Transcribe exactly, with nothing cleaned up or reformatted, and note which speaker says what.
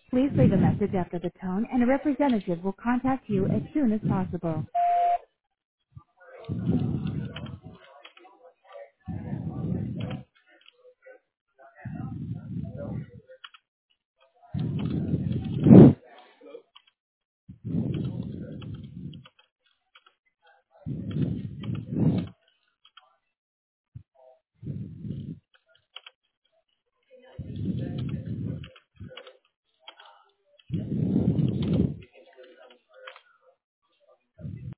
Speaker 1: Please leave a message after the tone, and a representative will contact you as soon as possible.